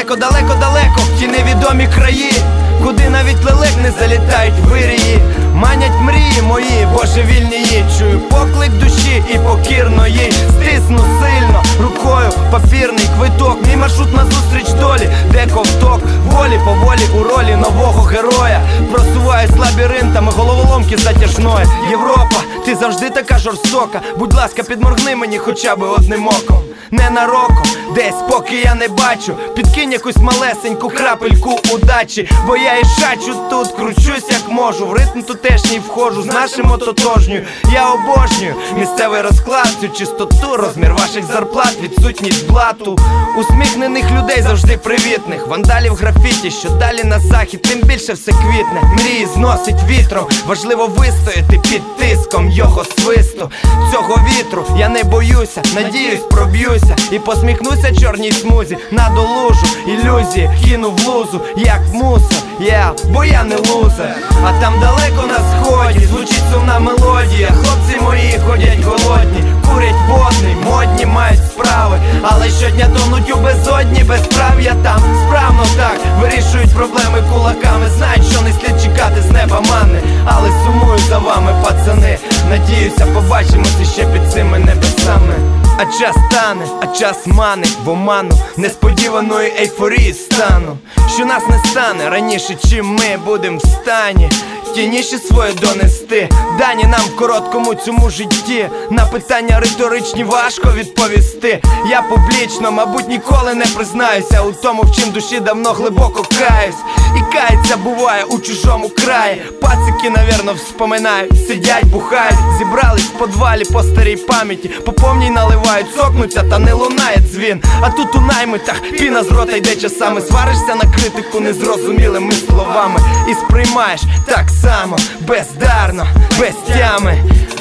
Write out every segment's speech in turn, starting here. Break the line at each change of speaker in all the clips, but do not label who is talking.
далеко-далеко в ті невідомі краї, куди навіть лелек не залітають вирії. Манять мрії мої, божевільні, чую поклик душі і покірно їй стисну сильно рукою папірний квиток. Мій маршрут назустріч долі, де ковток волі поволі у ролі нового героя. Просуваюсь лабіринтами головоломки затяжної. Європа, ти завжди така жорстока, будь ласка, підморгни мені хоча б одним оком. Ненароком, десь поки я не бачу, підкинь якусь малесеньку крапельку удачі. Бо я і шачу тут, кручусь як можу, в ритм тутешній входжу з нашим ототожньою. Я обожнюю місцевий розклад, цю чистоту, розмір ваших зарплат, відсутність блату. Усміхнених людей завжди привітних, вандалів графіті, що далі на захід, тим більше все квітне. Мрії зносить вітром, важливо вистояти під тиском його свисту. Цього вітру я не боюся, надіюсь проб'юся і посміхнуся чорній смузі. Надолужу ілюзії, кину в лузу, як мусор, бо я не лузер. А там далеко на сході звучить сумна мелодія. Хлопці мої ходять голодні, курять водний, модні мають справи, але щодня тонуть у безодні безправ'я. Там справно так вирішують проблеми кулаками, знають, що не слід чекати з неба манни, але сумую за вами, пацани. Надіюся, побачимося ще під цими небесами. А час тане, а час манить в оману несподіваної ейфорії стану, що нас не стане раніше, чим ми будем в стані тініші своє донести. Дані нам в короткому цьому житті, на питання риторичні важко відповісти. Я публічно, мабуть, ніколи не признаюся у тому, в чим душі давно глибоко каюсь. І кається буває у чужому краї. Пацики, навірно, вспоминають, сидять, бухають, зібрались в подвалі по старій пам'яті, по повній наливають, цокнуться, та не лунає дзвін. А тут у наймитах піна з рота йде часами, сваришся на критику незрозумілими словами і сприймаєш так само, бездарно, без тями.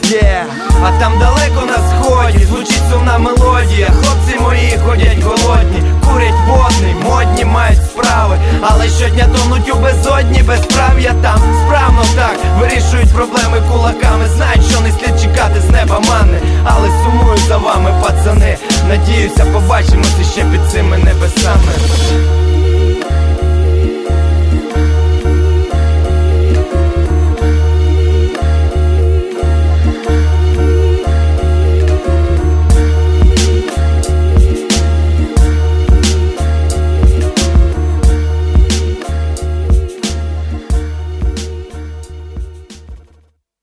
А там далеко на сході звучить сумна мелодія. Хлопці мої ходять голодні, курять водний, модні мають справи, але щодня тонуть у безодні безправ'я. Там